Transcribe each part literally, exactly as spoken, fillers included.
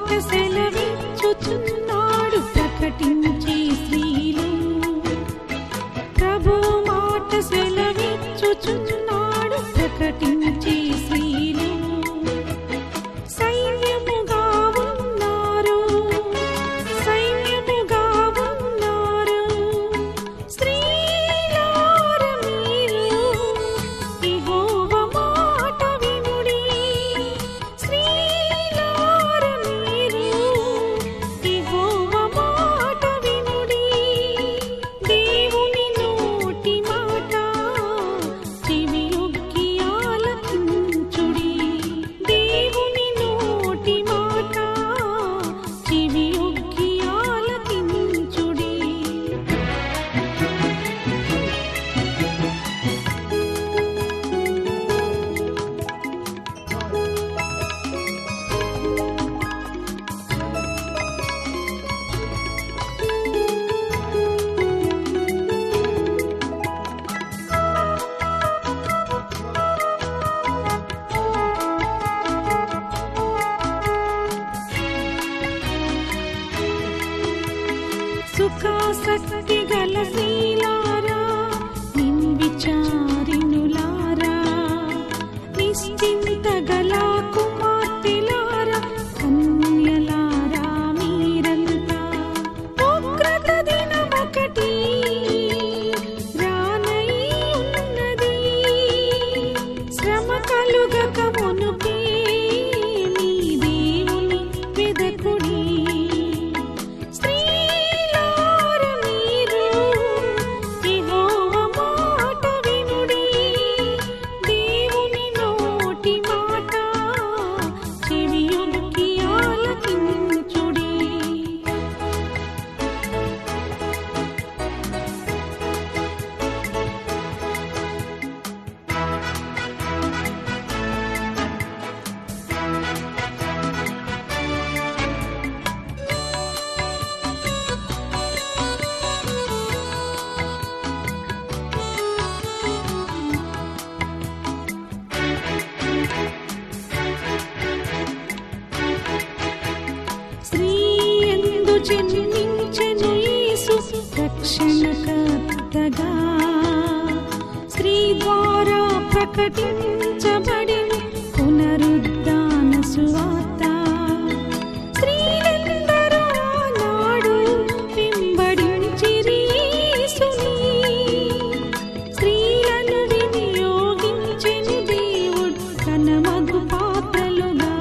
మాట సెలవిచ్చుచున్నాడు ప్రకటించి స్త్రీలు. ప్రభు మాట సెలవిచ్చుచున్నాడు ప్రకటించి స్త్రీలు. సైన్యముగా ఉన్నారు, సైన్యముగా ఉన్నారు స్త్రీలార మీరు. యెహోవా మాట వినుడి, స్త్రీలార మీరు. యెహోవా మాట వినుడి. దేవుని నోటి మాట చెవియొగ్గి ఆలకించుడి. దేవుని నోటి మాట చెవియొగ్గి ఆలకించుడి. సుఖాసక్తి గల స్త్రీలారా, నిర్విచారిణులారా, నిశ్చింత గల కుమార్తెలారా, కన్యలారా మీరంతా. ఉగ్రత దినమొకటి రానై ఉన్నది, శ్రమ కలుగక మునుపే మీ దేవుని వెదకుడి. స్త్రీలార మీరు యెహోవా మాట వినుడి. దేవుని నోటి మాట చెవియొగ్గి ఆలకించుడి. స్త్రీ యందు జన్మించెను యేసు రక్షణకర్తగా. స్త్రీ ద్వారా ప్రకటించబడిన పునరుద్ధాన సువార్త. స్త్రీలందరూ ఆనాడు వెంబడించిరి యేసుని. స్త్రీలను వినియోగించెను దేవుడు తన మగు పాత్రలుగా.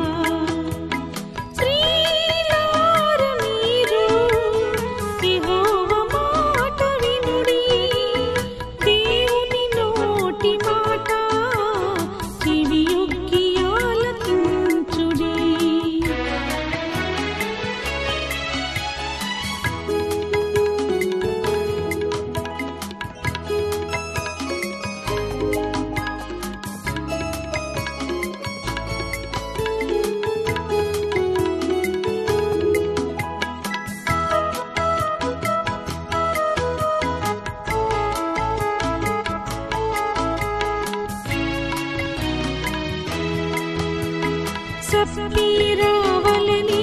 స్త్రీలార మీరు యెహోవా మాట వినుడి. దేవుని నోటి మాట చెవియొగ్గి ఆలకించుడి. సప్పీరావలని